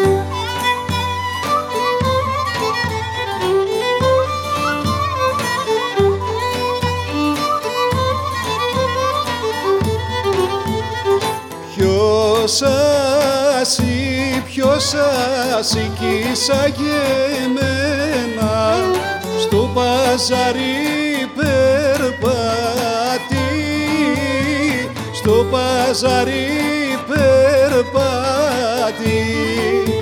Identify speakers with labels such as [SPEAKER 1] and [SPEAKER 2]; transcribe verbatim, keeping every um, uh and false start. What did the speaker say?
[SPEAKER 1] Ποιος ασύ, ποιος ασύ κοίσαγε εμένα στο παζαρί περπάτη, στο παζαρί περπάτη.